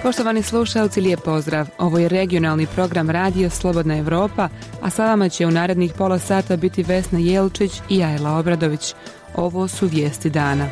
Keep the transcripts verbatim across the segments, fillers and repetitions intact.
Poštovani slušalci, lijep pozdrav. Ovo je regionalni program Radio Slobodna Evropa, a sa vama će u narednih pola sata biti Vesna Jelčić i Ajla Obradović. Ovo su vijesti dana.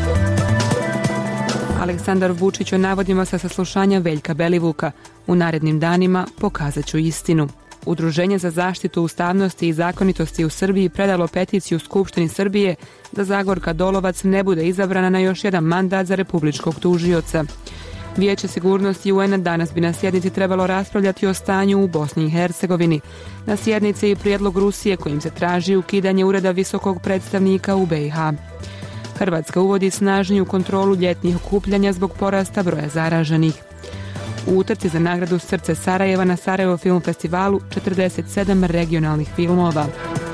Aleksandar Vučić o navodima sa saslušanja Veljka Belivuka. U narednim danima pokazat ću istinu. Udruženje za zaštitu ustavnosti i zakonitosti u Srbiji predalo peticiju Skupštini Srbije da Zagorka Dolovac ne bude izabrana na još jedan mandat za republičkog tužioca. Vijeće sigurnosti U N-a danas bi na sjednici trebalo raspravljati o stanju u Bosni i Hercegovini. Na sjednici i prijedlog Rusije kojim se traži ukidanje ureda visokog predstavnika u B i H. Hrvatska uvodi snažniju kontrolu ljetnih okupljanja zbog porasta broja zaraženih. U utrci za nagradu Srce Sarajeva na Sarajevo film festivalu četrdeset sedam regionalnih filmova.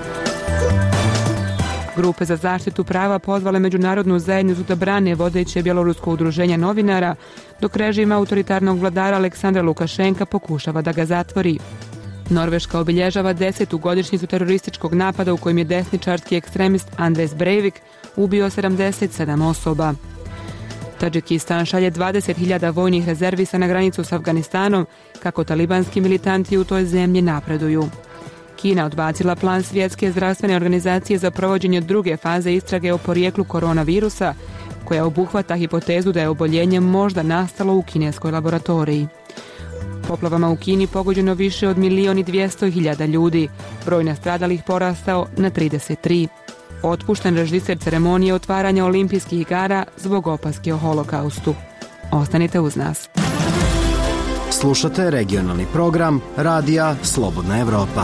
Grupe za zaštitu prava pozvale međunarodnu zajednicu da brane vodeće bjelorusko udruženje novinara, dok režim autoritarnog vladara Aleksandra Lukašenka pokušava da ga zatvori. Norveška obilježava desetu godišnjicu terorističkog napada u kojem je desničarski ekstremist Andres Breivik ubio sedamdeset sedam osoba. Tadžikistan šalje dvadeset hiljada vojnih rezervisa na granicu s Afganistanom kako talibanski militanti u toj zemlji napreduju. Kina odbacila plan Svjetske zdravstvene organizacije za provođenje druge faze istrage o porijeklu koronavirusa, koja obuhvata hipotezu da je oboljenje možda nastalo u kineskoj laboratoriji. Poplavama u Kini pogođeno više od milijon i dvjesto hiljada ljudi, broj nastradalih porastao na trideset tri. Otpušten režiser ceremonije otvaranja olimpijskih igara zbog opaske o holokaustu. Ostanite uz nas. Slušate regionalni program Radija Slobodna Evropa.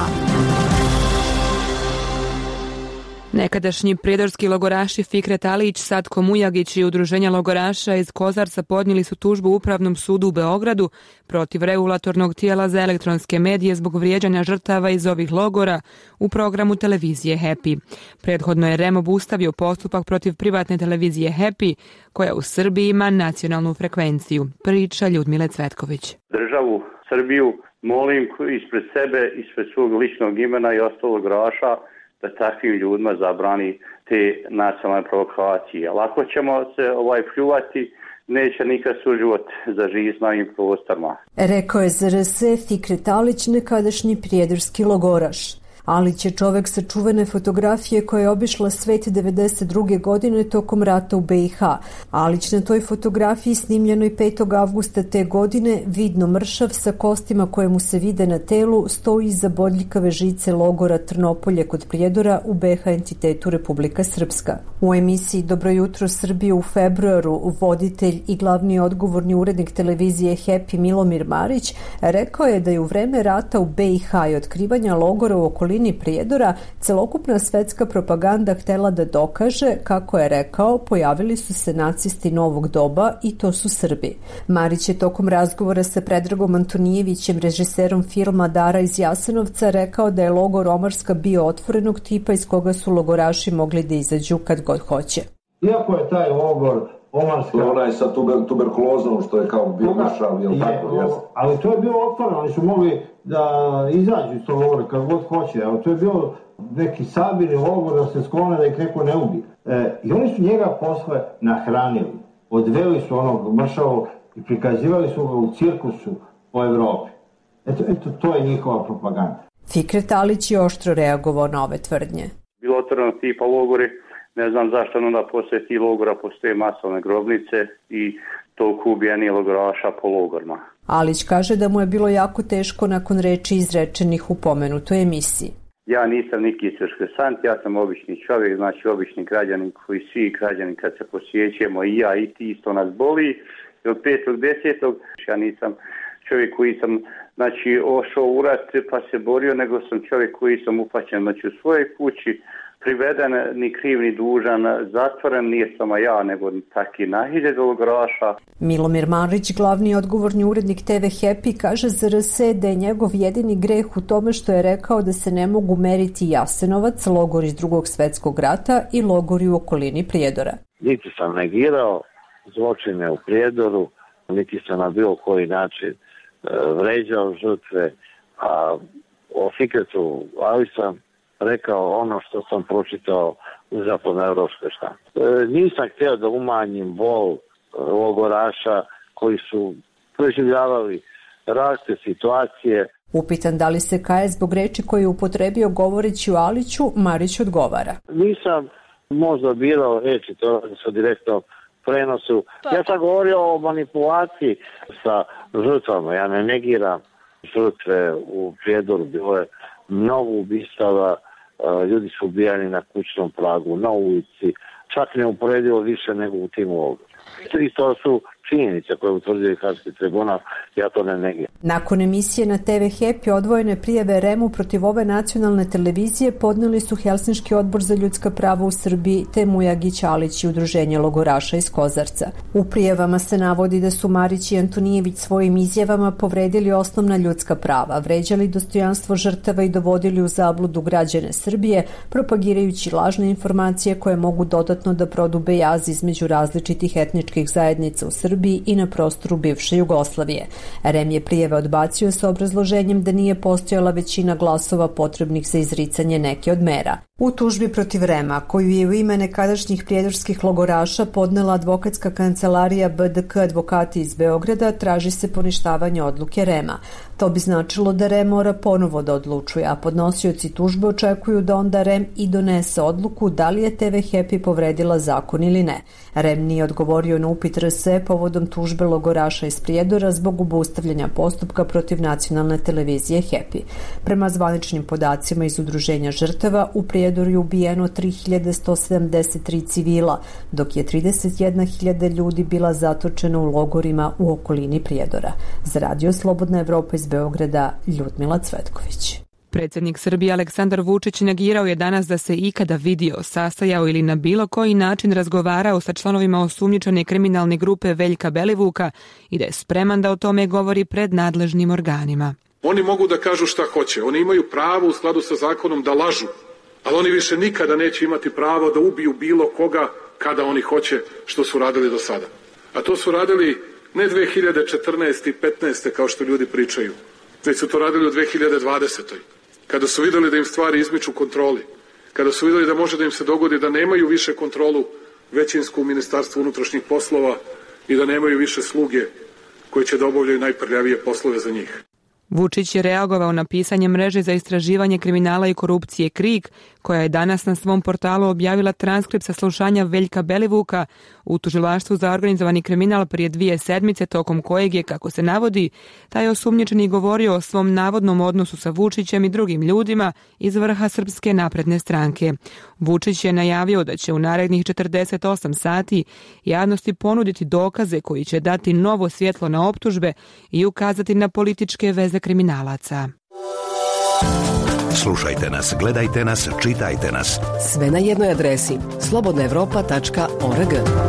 Nekadašnji prijedorski logoraši Fikret Alić, Satko Mujagić i udruženja logoraša iz Kozarca podnijeli su tužbu Upravnom sudu u Beogradu protiv regulatornog tijela za elektronske medije zbog vrijeđanja žrtava iz ovih logora u programu televizije Happy. Prethodno je R E M obustavio postupak protiv privatne televizije Happy, koja u Srbiji ima nacionalnu frekvenciju. Priča Ljudmile Cvetković. Državu Srbiju molim ispred sebe, ispred svog ličnog imena i ostalog logoraša da takvim ljudima zabrani te nacionalne provokacije. Lako ćemo se ovaj pljuvati, neće nikad suživot zaživjeti na ovim prostorima. Rekao je Z R S Fikret Alić, nekadašnji prijedorski logoraš. Alić je čovek sa čuvene fotografije koja je obišla svet devedeset druge godine tokom rata u B i H. Alić na toj fotografiji snimljenoj petog avgusta te godine, vidno mršav sa kostima koje mu se vide na telu, stoji iza bodljikave žice logora Trnopolje kod Prijedora u B i H entitetu Republika Srpska. U emisiji Dobro jutro Srbije u februaru voditelj i glavni odgovorni urednik televizije Happy Milomir Marić rekao je da je u vreme rata u B i H i otkrivanja logora u okolini Prijedora celokupna svetska propaganda htela da dokaže, kako je rekao, pojavili su se nacisti novog doba i to su Srbi. Marić je tokom razgovora sa Predragom Antonijevićem, režiserom filma Dara iz Jasenovca, rekao da je logor Omarska bio otvorenog tipa iz koga su logoraši mogli da izađu kad god hoće. Iako je taj logor Omarska... Onaj sa tuber, tuberkulozom što je kao bio mršav, jel tako? Je, ali to je bilo otvoreno, oni su mogli da izađu iz tog logora kad god hoće. Evo, to je bilo neki sabirni logor da se sklone da ih neko ne ubije. E, I oni su njega posle nahranili. Odveli su onog mršavog i prikazivali su ga u cirkusu po Evropi. Eto, eto, to je njihova propaganda. Fikret Alić je oštro reagovao na ove tvrdnje. Bilo otvoreno tipa logori. Ne znam zašto onda posle tih logora postoje masovne grobnice i toliko ubijenih logoraša po logorima. Alić kaže da mu je bilo jako teško nakon reči izrečenih u pomenutoj emisiji. Ja nisam neki srškresant, ja sam obični čovjek, znači obični građanin koji svi građani kad se posjećujemo i ja i ti isto nas boli. Od petog desetog ja nisam čovjek koji sam znači ošao u rat pa se borio, nego sam čovjek koji sam upaćen znači u svojoj kući, priveden, ni kriv ni dužan, zatvoren, nije samo ja, nego taki na hiljade logoraša. Milomir Marić, glavni odgovorni urednik T V Happy, kaže Z R S da je njegov jedini greh u tome što je rekao da se ne mogu meriti Jasenovac, logor iz drugog svetskog rata i logori u okolini Prijedora. Niti sam negirao zločine u Prijedoru, niti sam na bilo koji način e, vređao žrtve, a o Fikretu ali sam rekao ono što sam pročitao u zapadnoevropskoj štampi. E, nisam htio da umanjim bol logoraša koji su preživljavali različite situacije. Upitan da li se kaje zbog reči koje je upotrebio govoreći o Aliću, Marić odgovara. Nisam možda birao reči, to radi se o direktnom prenosu. Ja sam govorio o manipulaciji sa žrtvama. Ja ne negiram žrtve u Prijedoru. Bilo je mnogo ubistava, ljudi su ubijani na kućnom pragu, na ulici. Čak ne uporedivo više nego u tim logorima. I to su činjenice koje utvrđuje Haški tribunal, ja to ne negiram. Nakon emisije na te ve Happy odvojene prijave R E M-u protiv ove nacionalne televizije podneli su Helsinški odbor za ljudska prava u Srbiji te Mujagić Alić i udruženje logoraša iz Kozarca. U prijavama se navodi da su Marić i Antonijević svojim izjavama povredili osnovna ljudska prava, vređali dostojanstvo žrtava i dovodili u zabludu građane Srbije, propagirajući lažne informacije koje mogu dodatno da prodube jaz između različitih etničkih zajednica u Srbiji i na prostoru bivše Jugoslavije. R E M je prijave odbacio sa obrazloženjem da nije postojala većina glasova potrebnih za izricanje neke od mera. U tužbi protiv R E M-a, koju je u ime nekadašnjih prijedorskih logoraša podnela advokatska kancelarija B D K advokati iz Beograda, traži se poništavanje odluke R E M-a. To bi značilo da R E M mora ponovo da odlučuje, a podnosioci tužbe očekuju da onda R E M i donese odluku da li je te ve Happy povredila zakon ili ne. R E M nije odgovorio na upit R S E povodom tužbe logoraša iz Prijedora zbog obustavljanja postupka protiv nacionalne televizije Happy. Prema zvaničnim podacima iz udruženja žrtava, u Prijedoru je ubijeno tri hiljade sto sedamdeset tri civila, dok je trideset jedna hiljada ljudi bila zatočena u logorima u okolini Prijedora. Za Radio Slobodna Evropa iz Beograda, Ljudmila Cvetković. Predsjednik Srbije Aleksandar Vučić negirao je danas da se ikada vidio, sastajao ili na bilo koji način razgovarao sa članovima osumnjičene kriminalne grupe Veljka Belivuka i da je spreman da o tome govori pred nadležnim organima. Oni mogu da kažu šta hoće, oni imaju pravo u skladu sa zakonom da lažu, ali oni više nikada neće imati pravo da ubiju bilo koga kada oni hoće, što su radili do sada. A to su radili ne dve hiljade četrnaeste i petnaeste kao što ljudi pričaju, već su to radili u dve hiljade dvadesete kada su videli da im stvari izmiču kontroli, kada su videli da može da im se dogodi da nemaju više kontrolu većinsku u Ministarstvu unutrašnjih poslova i da nemaju više sluge koji će da obavljaju najprljavije poslove za njih. Vučić je reagovao na pisanje mreže za istraživanje kriminala i korupcije KRIK, koja je danas na svom portalu objavila transkript saslušanja Veljka Belivuka u tužilaštvu za organizovani kriminal prije dvije sedmice, tokom kojeg je, kako se navodi, taj osumnjičeni govorio o svom navodnom odnosu sa Vučićem i drugim ljudima iz vrha Srpske napredne stranke. Vučić je najavio da će u narednih četrdeset osam sati javnosti ponuditi dokaze koji će dati novo svjetlo na optužbe i ukazati na političke veze kriminalaca. Slušajte nas, gledajte nas, čitajte nas. Sve na jednoj adresi slobodna evropa tačka org.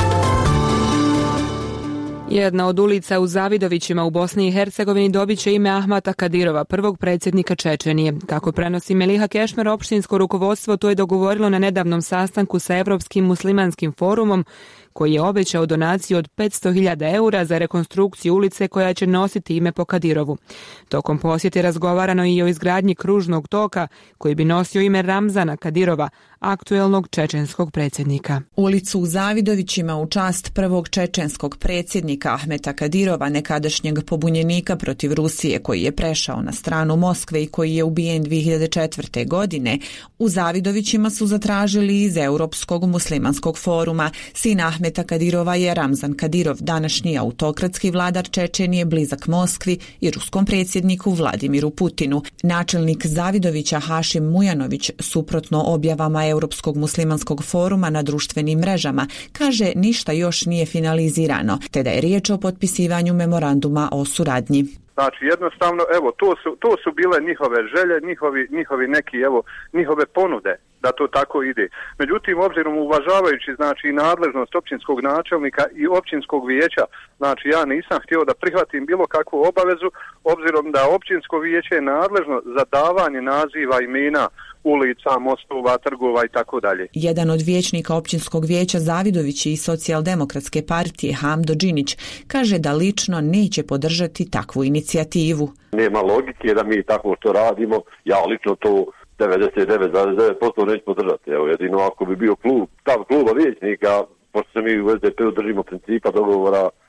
Jedna od ulica u Zavidovićima u Bosni i Hercegovini dobit će ime Ahmata Kadirova, prvog predsjednika Čečenije. Kako prenosi Meliha Kešmer, opštinsko rukovodstvo to je dogovorilo na nedavnom sastanku sa Evropskim muslimanskim forumom, koji je obećao donaciju od petsto hiljada eura za rekonstrukciju ulice koja će nositi ime po Kadirovu. Tokom posjete razgovarano i o izgradnji kružnog toka koji bi nosio ime Ramzana Kadirova, aktuelnog čečenskog predsjednika. Ulicu u Zavidovićima u čast prvog čečenskog predsjednika Ahmeta Kadirova, nekadašnjeg pobunjenika protiv Rusije koji je prešao na stranu Moskve i koji je ubijen dvije hiljade četvrte. godine, u Zavidovićima su zatražili iz Europskog muslimanskog foruma. Sin Ahmeta Kadirova je Ramzan Kadirov, današnji autokratski vladar Čečenije, blizak Moskvi i ruskom predsjedniku Vladimiru Putinu. Načelnik Zavidovića Hašim Mujanović, suprotno objavama Europskog muslimanskog foruma na društvenim mrežama, kaže ništa još nije finalizirano, te da je riječ o potpisivanju memoranduma o suradnji. Znači jednostavno, evo, to su, to su bile njihove želje, njihovi, njihovi neki, evo, njihove ponude da to tako ide. Međutim, obzirom uvažavajući, znači, nadležnost općinskog načelnika i općinskog vijeća, znači, ja nisam htio da prihvatim bilo kakvu obavezu, obzirom da općinsko vijeće je nadležno za davanje naziva imena ulica, mostova, trgova i tako dalje. Jedan od vijećnika općinskog vijeća Zavidovići i Socijaldemokratske partije Hamdo Đinić kaže da lično neće podržati takvu inicijativu. Nema logike da mi tako što radimo, ja lično to devedeset devet zarez devet posto neću podržati. Evo, jedino ako bi bio klub, stav kluba vijećnika, pošto se mi u es de pe-u držimo principa dogovora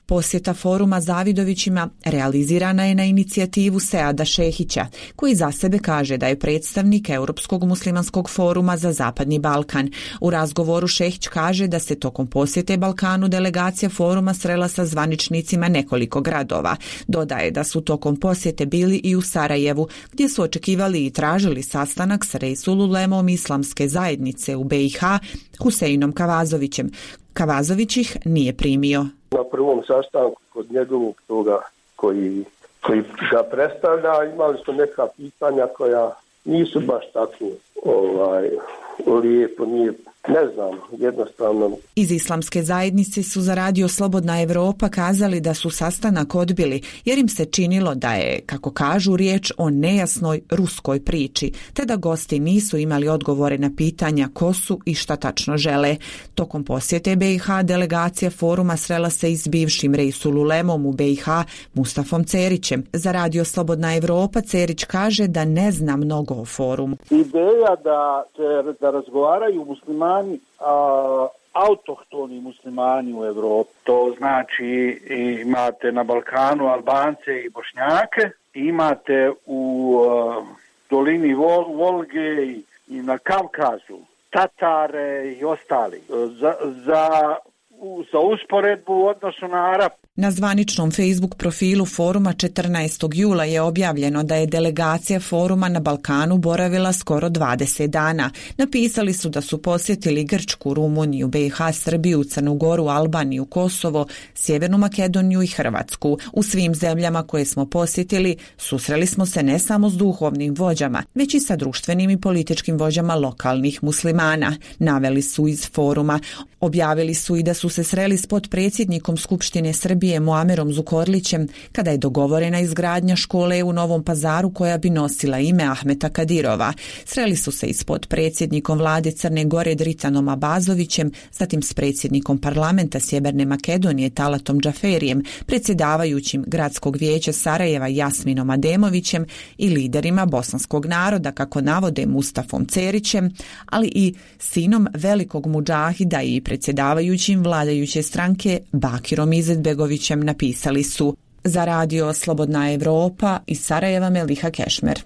Posjeta foruma Zavidovićima realizirana je na inicijativu Seada Šehića, koji za sebe kaže da je predstavnik Europskog muslimanskog foruma za Zapadni Balkan. U razgovoru Šehić kaže da se tokom posjete Balkanu delegacija foruma srela sa zvaničnicima nekoliko gradova. Dodaje da su tokom posjete bili i u Sarajevu, gdje su očekivali i tražili sastanak s Reisul Ulemom Islamske zajednice u B i H, Huseinom Kavazovićem. Kavazović ih nije primio. Na prvom sastanku kod njegovog toga koji, koji ga predstavlja imali su neka pitanja koja nisu baš tako ovaj, lijepo, nije, ne znam, jednostavno. Iz Islamske zajednice su za radio Slobodna Evropa kazali da su sastanak odbili jer im se činilo da je, kako kažu, riječ o nejasnoj ruskoj priči, te da gosti nisu imali odgovore na pitanja ko su i šta tačno žele. Tokom posjete B i H delegacija foruma srela se i s bivšim Reisul Ulemom u B i H Mustafom Cerićem. Za radio Slobodna Evropa Cerić kaže da ne zna mnogo o forumu. Ideja da, da razgovaraju muslimani, a, autohtoni muslimani u Evropi, to znači imate na Balkanu Albance i Bošnjake, imate u a, dolini Vol, Volge i, i na Kavkazu Tatare i ostali. Za, za, za usporedbu u odnosu na Arap. Na zvaničnom Facebook profilu foruma četrnaestog jula je objavljeno da je delegacija foruma na Balkanu boravila skoro dvadeset dana. Napisali su da su posjetili Grčku, Rumuniju, B i H, Srbiju, Crnu Goru, Albaniju, Kosovo, Sjevernu Makedoniju i Hrvatsku. U svim zemljama koje smo posjetili susreli smo se ne samo s duhovnim vođama, već i sa društvenim i političkim vođama lokalnih muslimana, naveli su iz foruma. Objavili su i da su se sreli s potpredsjednikom Skupštine Srbije Muamerom Zukorlićem kada je dogovorena izgradnja škole u Novom Pazaru koja bi nosila ime Ahmeta Kadirova. Sreli su se i s potpredsjednikom vlade Crne Gore Dritanom Abazovićem, zatim s predsjednikom parlamenta Sjeverne Makedonije Talatom Džaferijem, predsjedavajućim gradskog vijeća Sarajeva Jasminom Ademovićem i liderima bosanskog naroda, kako navode Mustafom Cerićem, ali i sinom velikog mudžahida i predsjedavajućim vladajuće stranke Bakirom Izetbegovićem, napisali su. Za radio Slobodna Evropa iz Sarajeva Meliha Kešmer.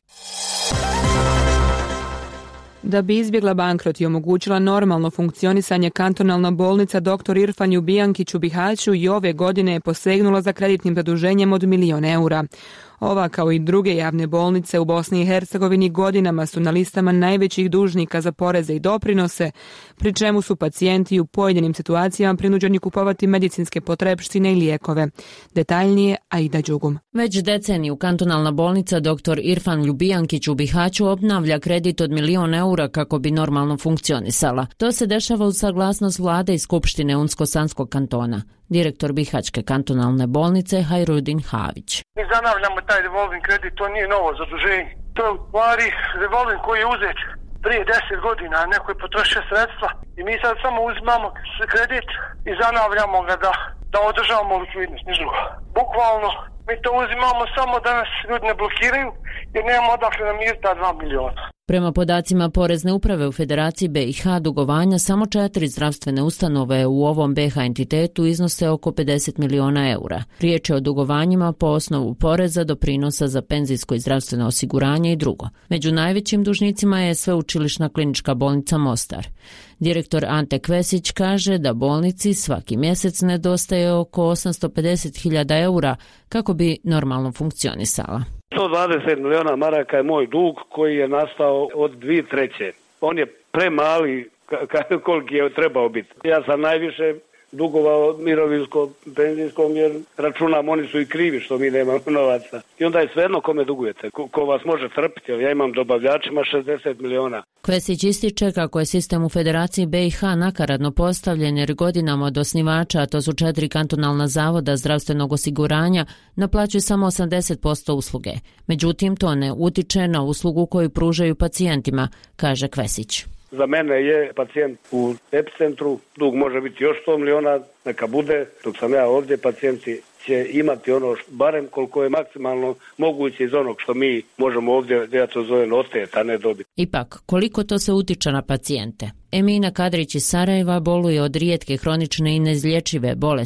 Da bi izbjegla bankrot i omogućila normalno funkcionisanje, kantonalna bolnica doktor Irfan Ljubijankić u Bihaću i ove godine je posegnula za kreditnim zaduženjem od milion eura. Ova, kao i druge javne bolnice u Bosni i Hercegovini, godinama su na listama najvećih dužnika za poreze i doprinose, pri čemu su pacijenti u pojedinim situacijama prinuđeni kupovati medicinske potrepštine i lijekove. Detaljnije Aida Đugum. Već deceniju kantonalna bolnica doktor Irfan Ljubijankić u Bihaću obnavlja kredit od milion eura kako bi normalno funkcionisala. To se dešava uz saglasnost vlade i Skupštine Unsko-Sanskog kantona. Direktor Bihaćke kantonalne bolnice Hajrudin Havić. Mi zanavljamo taj revolving kredit, to nije novo zaduženje. To je u stvari revolving koji je uzet prije deset godina, neko je potrošio sredstva i mi sad samo uzimamo kredit i zanavljamo ga da, da održavamo likvidnost, niš drugo. Bukvalno mi to uzimamo samo da nas ljudi ne blokiraju jer nemamo odakle namiriti ta dva miliona. Prema podacima Porezne uprave u Federaciji B i H, dugovanja samo četiri zdravstvene ustanove u ovom B H entitetu iznose oko pedeset miliona eura. Riječ je o dugovanjima po osnovu poreza, doprinosa za penzijsko i zdravstveno osiguranje i drugo. Među najvećim dužnicima je Sveučilišna klinička bolnica Mostar. Direktor Ante Kvesić kaže da bolnici svaki mjesec nedostaje oko osamsto pedeset hiljada eura kako bi normalno funkcionisala. sto dvadeset miliona maraka je moj dug koji je nastao od dvije treće. On je premali koliki je trebao biti. Ja sam najviše dugovao mirovinskom, penzijskom jer računam oni su i krivi što mi nemamo novaca. I onda je svejedno kome dugujete, ko, ko vas može trpiti, jer ja imam dobavljačima šezdeset miliona. Kvesić ističe kako je sistem u Federaciji B i H nakaradno postavljen jer godinama od osnivača, a to su četiri kantonalna zavoda zdravstvenog osiguranja, naplaćuje samo osamdeset posto usluge. Međutim, to ne utiče na uslugu koju pružaju pacijentima, kaže Kvesić. Za mene je pacijent u epicentru, dug može biti još sto miliona, neka bude, dok sam ja ovdje, pacijenti će imati ono što, barem koliko je maksimalno moguće iz onog što mi možemo ovdje, ja to zovem otet, a ne dobiti. Ipak, koliko to se utiče na pacijente? Emina Kadrić iz Sarajeva boluje od rijetke, hronične i neizlječive bolesti,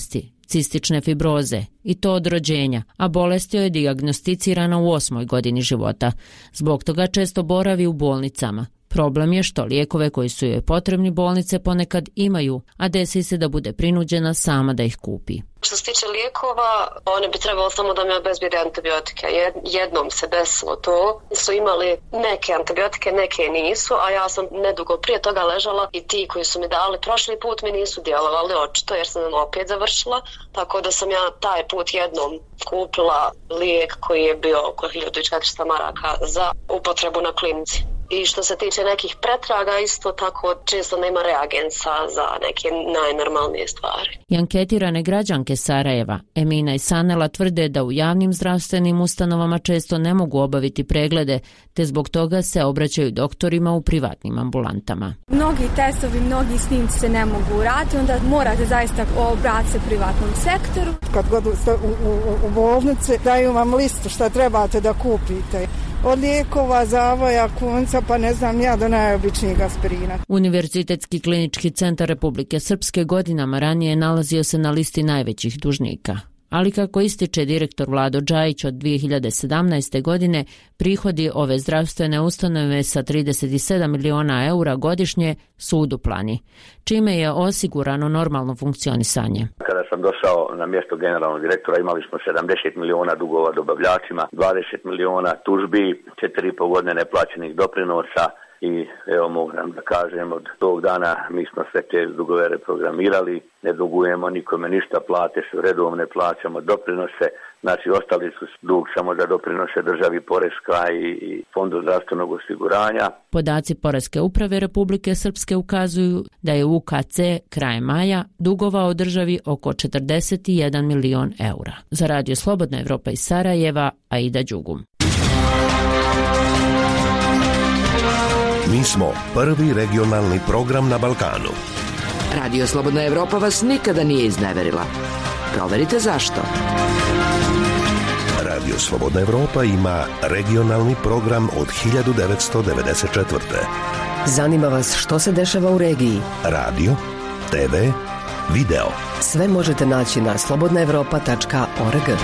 cistične fibroze, i to od rođenja, a bolest joj je dijagnosticirana u osmoj godini života. Zbog toga često boravi u bolnicama. Problem je što lijekove koji su joj potrebni bolnice ponekad imaju, a desi se da bude prinuđena sama da ih kupi. Što se tiče lijekova, one bi trebalo samo da mi obezbijede antibiotike. Jednom se desilo to. Su imali neke antibiotike, neke nisu, a ja sam nedugo prije toga ležala i ti koji su mi dali prošli put mi nisu djelovali očito jer sam opet završila. Tako da sam ja taj put jednom kupila lijek koji je bio oko hiljadu četiristo maraka za upotrebu na klinici. I što se tiče nekih pretraga, isto tako često nema reagensa za neke najnormalnije stvari. I anketirane građanke Sarajeva, Emina i Sanela, tvrde da u javnim zdravstvenim ustanovama često ne mogu obaviti preglede, te zbog toga se obraćaju doktorima u privatnim ambulantama. Mnogi testovi, mnogi snimci se ne mogu uraditi, onda morate zaista obratiti se privatnom sektoru. Kad god ste u, u, u bolnici, daju vam listu šta trebate da kupite. Od lijekova, zavoja, kunca, pa ne znam ja, do najobičnijeg aspirina. Univerzitetski klinički centar Republike Srpske godinama ranije nalazio se na listi najvećih dužnika. Ali kako ističe direktor Vlado Džajić, od dvije hiljade sedamnaeste. godine prihodi ove zdravstvene ustanove sa trideset sedam miliona eura godišnje su uduplani, čime je osigurano normalno funkcionisanje. Kada sam došao na mjesto generalnog direktora imali smo sedamdeset miliona dugova dobavljačima, dvadeset miliona tužbi, četiri i pol godine neplaćenih doprinosa. I evo moram da kažem, od tog dana mi smo sve te dugove reprogramirali, ne dugujemo nikome ništa, plate su redovne, plaćamo doprinose, znači ostali su dug samo za doprinose državi, Poreska i, i Fondu zdravstvenog osiguranja. Podaci Poreske uprave Republike Srpske ukazuju da je U K C krajem maja dugovao državi oko četrdeset jedan milion eura. Za Radio Slobodna Evropa iz Sarajeva, Aida Đugum. Mi smo prvi regionalni program na Balkanu. Radio Slobodna Evropa vas nikada nije izneverila. Proverite zašto. Radio Slobodna Evropa ima regionalni program od hiljadu devetsto devedeset četvrte. Zanima vas što se dešava u regiji? Radio, te ve, video. Sve možete naći na slobodna evropa tačka org.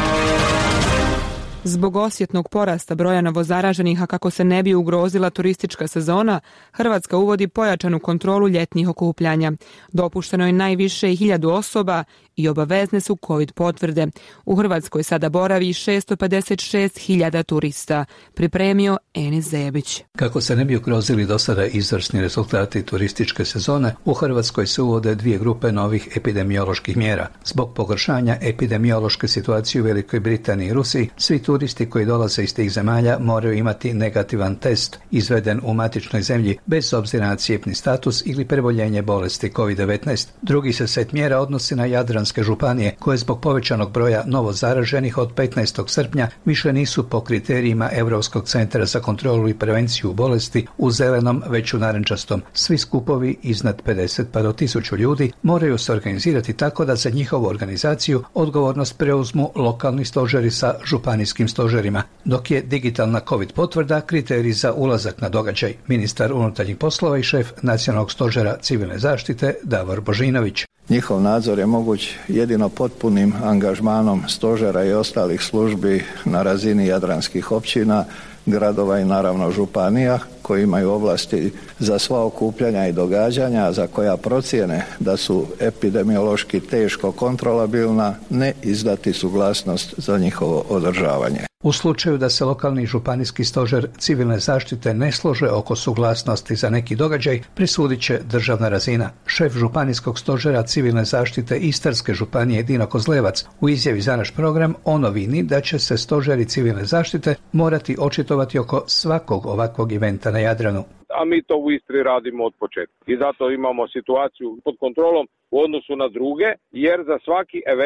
Zbog osjetnog porasta broja novozaraženih, a kako se ne bi ugrozila turistička sezona, Hrvatska uvodi pojačanu kontrolu ljetnih okupljanja. Dopušteno je najviše hiljadu osoba i obavezne su COVID potvrde. U Hrvatskoj sada boravi šesto pedeset šest hiljada turista, pripremio Enis Zebić. Kako se ne bi ugrozili do sada izvrsni rezultati turističke sezone, u Hrvatskoj se uvode dvije grupe novih epidemioloških mjera. Zbog pogoršanja epidemiološke situacije u Velikoj Britaniji i Rusiji, svi turisti koji dolaze iz tih zemalja moraju imati negativan test izveden u matičnoj zemlji bez obzira na cijepni status ili preboljenje bolesti kovid devetnaest. Drugi se set mjera odnosi na jadranske županije koje zbog povećanog broja novozaraženih od petnaestog srpnja više nisu po kriterijima Europskog centra za kontrolu i prevenciju bolesti u zelenom, već u narančastom. Svi skupovi iznad pedeset pa do tisuću ljudi moraju se organizirati tako da za njihovu organizaciju odgovornost preuzmu lokalni stožeri sa županijskim stožerima, dok je digitalna COVID potvrda kriterij za ulazak na događaj. Ministar unutarnjih poslova i šef Nacionalnog stožera civilne zaštite Davor Božinović. Njihov nadzor je moguć jedino potpunim angažmanom stožera i ostalih službi na razini jadranskih općina, gradova i naravno županija koji imaju ovlasti za sva okupljanja i događanja za koja procijene da su epidemiološki teško kontrolabilna, ne izdati suglasnost za njihovo održavanje. U slučaju da se lokalni županijski stožer civilne zaštite ne slože oko suglasnosti za neki događaj, presudit će državna razina. Šef županijskog stožera civilne zaštite Istarske županije Dino Kozlevac u izjavi za naš program o novini da će se stožeri civilne zaštite morati očitovati oko svakog ovakvog eventa na Jadranu. A mi to u Istri radimo od početka. I zato imamo situaciju pod kontrolom u odnosu na druge, jer za svaki event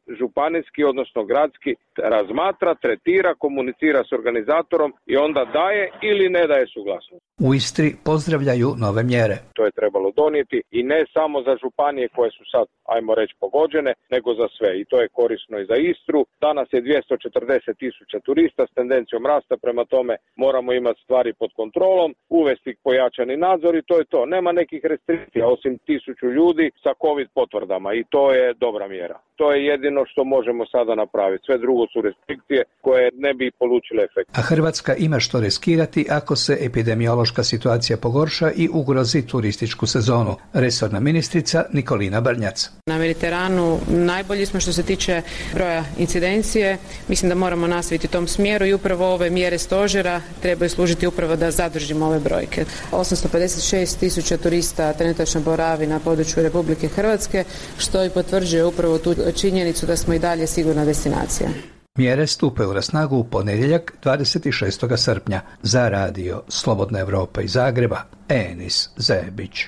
županijski, odnosno gradski, razmatra, tretira, komunicira s organizatorom i onda daje ili ne daje suglasnost. U Istri pozdravljaju nove mjere. To je trebalo donijeti i ne samo za županije koje su sad, ajmo reći, pogođene, nego za sve. I to je korisno i za Istru. Danas je dvjesto četrdeset tisuća turista s tendencijom rasta, prema tome moramo imati stvari pod kontrolom, uvesti pojačani nadzor i to je to. Nema nekih restrikcija osim tisuću ljudi sa COVID potvrdama i to je dobra mjera. To je jedino što možemo sada napraviti. Sve drugo su restrikcije koje ne bi polučile efekt. A Hrvatska ima što riskirati ako se epidemiološka situacija pogorša i ugrozi turističku sezonu. Resorna ministrica Nikolina Brnjac. Na Mediteranu najbolji smo što se tiče broja incidencije. Mislim da moramo nastaviti u tom smjeru i upravo ove mjere stožera trebaju služiti upravo da zadržimo ove brojke. osamsto pedeset šest tisuća turista trenutačno boravi na području Republike Hrvatske, što i potvrđuje upravo tu činjenicu da smo i dalje sigurna destinacija. Mjere stupaju na snagu u ponedjeljak dvadeset šestog srpnja. Za radio Slobodna Evropa iz Zagreba, Enis Zebić.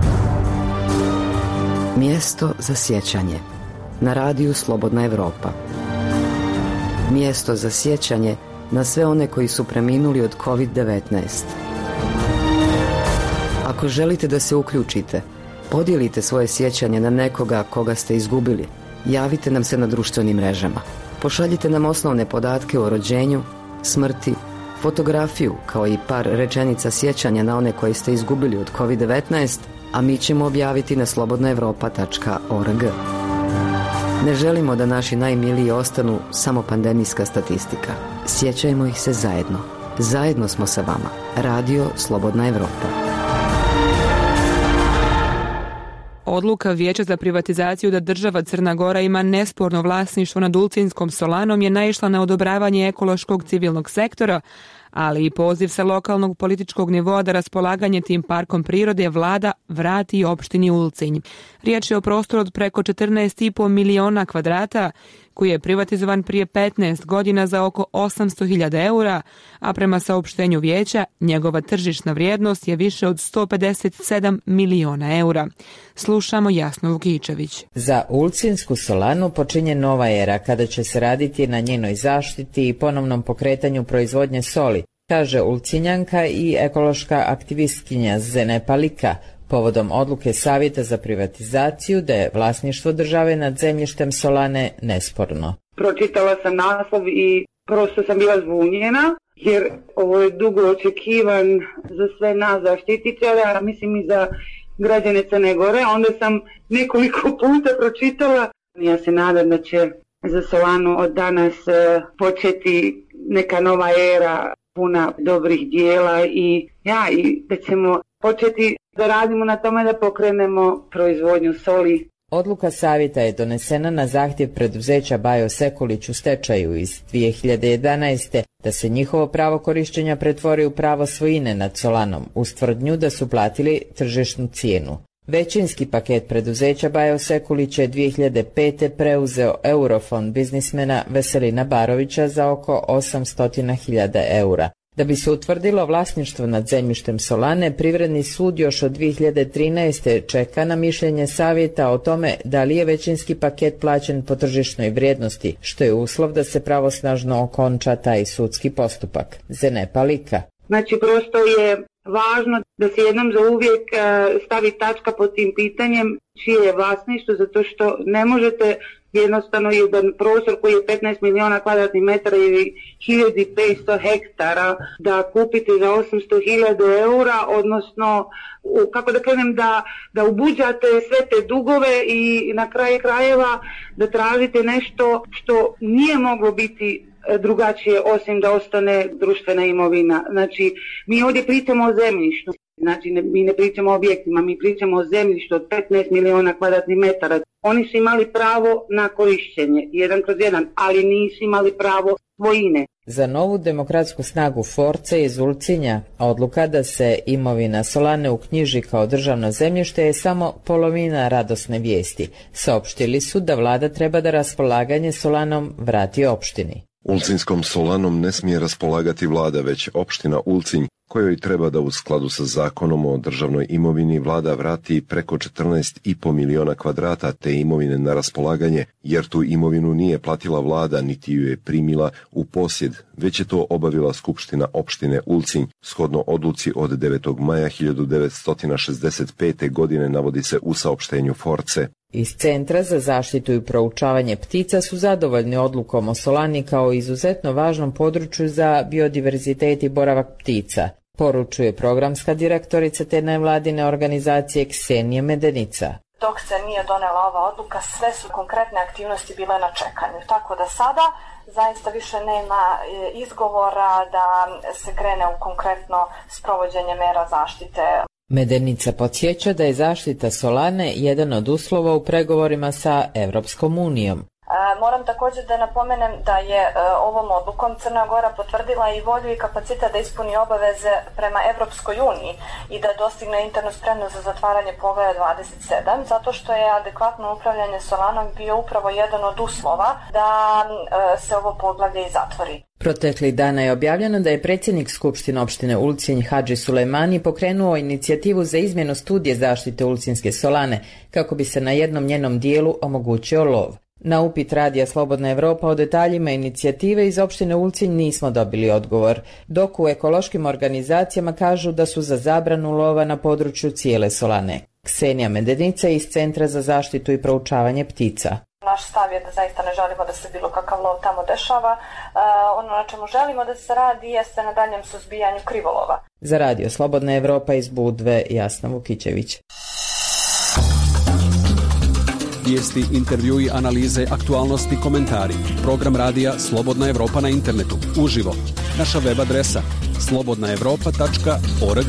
Mjesto za sjećanje na radiju Slobodna Evropa. Mjesto za sjećanje na sve one koji su preminuli od kovid devetnaest. Ako želite da se uključite, podijelite svoje sjećanje na nekoga koga ste izgubili. Javite nam se na društvenim mrežama. Pošaljite nam osnovne podatke o rođenju, smrti, fotografiju kao i par rečenica sjećanja na one koje ste izgubili od kovid devetnaest, a mi ćemo objaviti na slobodnaevropa tačka org. Ne želimo da naši najmiliji ostanu samo pandemijska statistika. Sjećajmo ih se zajedno. Zajedno smo sa vama. Radio Slobodna Evropa. Odluka Vijeća za privatizaciju da država Crna Gora ima nesporno vlasništvo nad Ulcinjskom solanom je naišla na odobravanje ekološkog civilnog sektora, ali i poziv sa lokalnog političkog nivoa da raspolaganje tim parkom prirode vlada vrati opštini Ulcinj. Riječ je o prostoru od preko četrnaest i po miliona kvadrata, koji je privatizovan prije petnaest godina za oko osamsto hiljada eura, a prema saopštenju vijeća njegova tržišna vrijednost je više od sto pedeset sedam miliona eura. Slušamo Jasnu Vukičević. Za Ulcinjsku solanu počinje nova era kada će se raditi na njenoj zaštiti i ponovnom pokretanju proizvodnje soli, kaže Ulcinjanka i ekološka aktivistkinja Zene Palika, povodom odluke Savjeta za privatizaciju da je vlasništvo države nad zemljištem solane nesporno. Pročitala sam naslov i prosto sam bila zbunjena, jer ovo je dugo očekivan za sve nas zaštitičare, a mislim i za građane Crne Gore. Onda sam nekoliko puta pročitala. Ja se nadam da će za solanu od danas početi neka nova era puna dobrih dijela i ja i da ćemo početi da radimo na tome da pokrenemo proizvodnju soli. Odluka savjeta je donesena na zahtjev preduzeća Bajo Sekulić u stečaju iz dvije hiljade jedanaeste da se njihovo pravo korištenja pretvori u pravo svojine nad solanom uz tvrdnju da su platili tržišnu cijenu. Većinski paket preduzeća Bajo Sekulić je dvije hiljade pete preuzeo Eurofond biznismena Veselina Barovića za oko osamsto hiljada eura. Da bi se utvrdilo vlasništvo nad zemljištem solane, Privredni sud još od dvije hiljade trinaeste čeka na mišljenje savjeta o tome da li je većinski paket plaćen po tržišnoj vrijednosti, što je uslov da se pravosnažno okonča taj sudski postupak. Zene Palika. Znači, prosto je važno da se jednom za uvijek stavi tačka pod tim pitanjem čije je vlasništvo, zato što ne možete jednostavno jedan prostor koji je petnaest miliona kvadratnih metara ili hiljadu petsto hektara da kupite za osamsto hiljada eura, odnosno kako da kažem da, da ubuđate sve te dugove i na kraju krajeva da tražite nešto što nije moglo biti drugačije osim da ostane društvena imovina. Znači, mi ovdje pričamo o zemljištu. Znači, ne, mi ne pričamo o objektima, mi pričamo o zemljištu od petnaest miliona kvadratnih metara. Oni su imali pravo na korišćenje, jedan kroz jedan, ali nisu imali pravo svojine. Za novu demokratsku snagu Force iz Ulcinja odluka da se imovina solane uknjiži kao državno zemljište je samo polovina radosne vijesti. Saopštili su da vlada treba da raspolaganje solanom vrati opštini. Ulcinjskom solanom ne smije raspolagati vlada, već opština Ulcinj. kojoj treba da u skladu sa zakonom o državnoj imovini vlada vrati preko četrnaest i po miliona kvadrata te imovine na raspolaganje, jer tu imovinu nije platila vlada niti ju je primila u posjed, već je to obavila Skupština opštine Ulcinj, shodno odluci od devetog maja hiljadu devetsto šezdeset pete. godine, navodi se u saopštenju Force. Iz Centra za zaštitu i proučavanje ptica su zadovoljni odlukom o Solani kao izuzetno važnom području za biodiverzitet i boravak ptica, poručuje programska direktorica te nevladine organizacije Ksenija Medenica. Dok se nije donela ova odluka, sve su konkretne aktivnosti bile na čekanju, tako da sada zaista više nema izgovora da se krene u konkretno sprovođenje mera zaštite. Medenica podsjeća da je zaštita Solane jedan od uslova u pregovorima sa Evropskom unijom. Moram također da napomenem da je ovom odlukom Crna Gora potvrdila i volju i kapacitet da ispuni obaveze prema Evropskoj uniji i da dostigne internu spremnost za zatvaranje poglavlja dvadeset sedam, zato što je adekvatno upravljanje Solanom bio upravo jedan od uslova da se ovo poglavlje i zatvori. Proteklih dana je objavljeno da je predsjednik Skupštine opštine Ulcinj Hadži Sulejmani pokrenuo inicijativu za izmjenu studije zaštite Ulcinjske Solane kako bi se na jednom njenom dijelu omogućio lov. Na upit Radija Slobodna Evropa o detaljima inicijative iz opštine Ulcinj nismo dobili odgovor, dok u ekološkim organizacijama kažu da su za zabranu lova na području cijele Solane. Ksenija Medenica iz Centra za zaštitu i proučavanje ptica. Naš stav je da zaista ne želimo da se bilo kakav lov tamo dešava. E, ono na čemu želimo da se radi jeste na daljem suzbijanju krivolova. Za Radio Slobodna Evropa iz Budve, Jasna Vukićević. Vijesti, intervjui, analize, aktualnosti, komentari. Program radija Slobodna Evropa na internetu. Uživo. Naša web adresa slobodna evropa tačka org.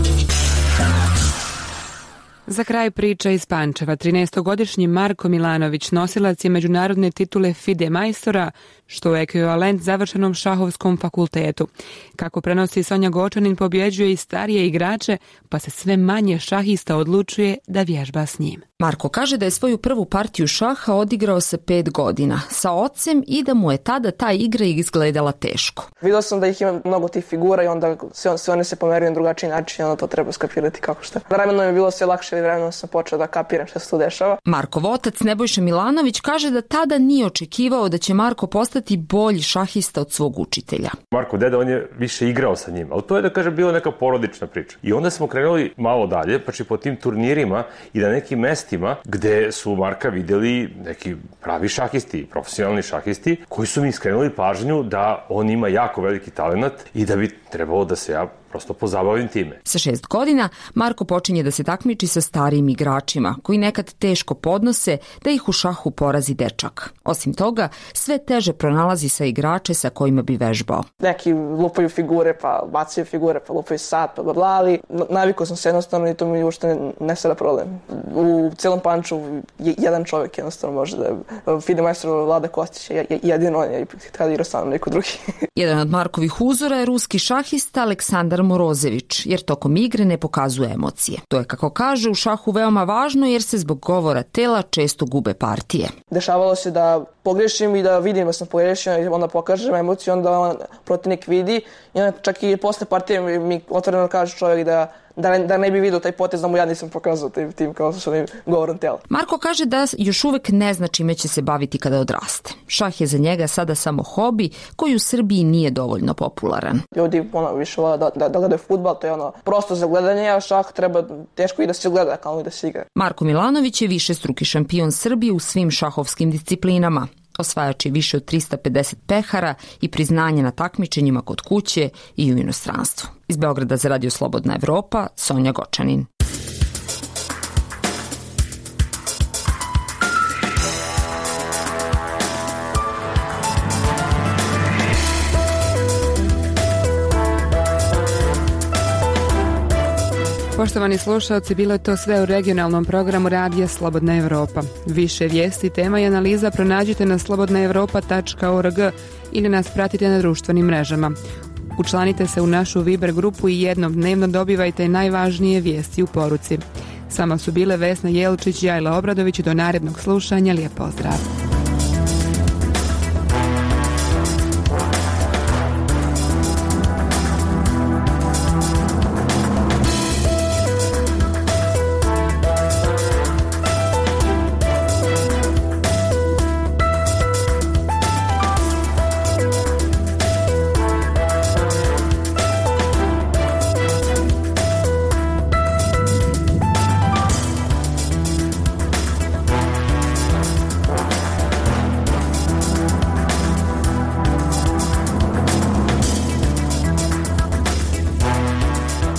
Za kraj priča iz Pančeva, trinaestogodišnji Marko Milanović nosilac je međunarodne titule FIDE majstora, što je ekvivalent završenom šahovskom fakultetu. Kako prenosi Sonja Gočanin, pobjeđuje i starije igrače, pa se sve manje šahista odlučuje da vježba s njim. Marko kaže da je svoju prvu partiju šaha odigrao sa pet godina, sa ocem, i da mu je tada ta igra izgledala teško. Vidio sam da ih ima mnogo tih figura i onda sve, sve one se pomeruju na drugačiji način i onda to treba skapirati kako šta. Vremenom je bilo sve lakše i vremenom sam počeo da kapiram šta se tu dešava. Markov otac Nebojša Milanović kaže da tada nije očekivao da će Marko postati bolji šahista od svog učitelja. Marko deda, on je više igrao sa njim, ali to je da kaže bilo neka porodična priča. I onda smo krenuli malo dalje, pa či po tim turnirima i na nekim mestima gde su Marka videli neki pravi šahisti, profesionalni šahisti, koji su mi skrenuli pažnju da on ima jako veliki talenat i da bi trebalo da se ja prosto pozabavim time. Sa šest godina Marko počinje da se takmiči sa starijim igračima, koji nekad teško podnose da ih u šahu porazi dečak. Osim toga, sve teže pronalazi sa igrače sa kojima bi vežbao. Neki lupaju figure, pa bacaju figure, pa lupaju sat, pa bla bla, ali navikao sam se jednostavno i to mi uopšte ne, ne sada problem. U celom Panču jedan čovjek jednostavno može da FIDE majstor Vlada Kostić je jedino on je tada igrao sa mnom neko drugi. Jedan od Markovih uzora je ruski šahista Aleksandar Morozević, jer tokom igre ne pokazuje emocije. To je, kako kaže, u šahu veoma važno jer se zbog govora tela često gube partije. Dešavalo se da pogrešim i da vidim da sam pogrešio i onda pokažem emociju, onda on protivnik vidi i onda čak i posle partije mi otvoreno kaže čovjek da Da ne, da ne bi vidio taj potez da mu ja nisam pokazao tim, tim kao što je govorom tela. Marko kaže da još uvek ne zna čime će se baviti kada odraste. Šah je za njega sada samo hobi koji u Srbiji nije dovoljno popularan. Ljudi ono, više vole da, da, da gledaju fudbal, to je ono prosto za gledanje, a šah treba teško i da se gleda kao i da se igra. Marko Milanović je višestruki šampion Srbije u svim šahovskim disciplinama. Osvajač je više od trista pedeset pehara i priznanje na takmičenjima kod kuće i u inostranstvu. Iz Beograda za Radio Slobodna Evropa, Sonja Gočanin. Poštovani slušalci, bilo je to sve u regionalnom programu Radija Slobodna Evropa. Više vijesti, tema i analiza pronađite na slobodna evropa tačka org ili nas pratite na društvenim mrežama. Učlanite se u našu Viber grupu i jednom dnevno dobivajte najvažnije vijesti u poruci. S vama su bile Vesna Jelčić i Jajla Obradović i do narednog slušanja. Lijep pozdrav!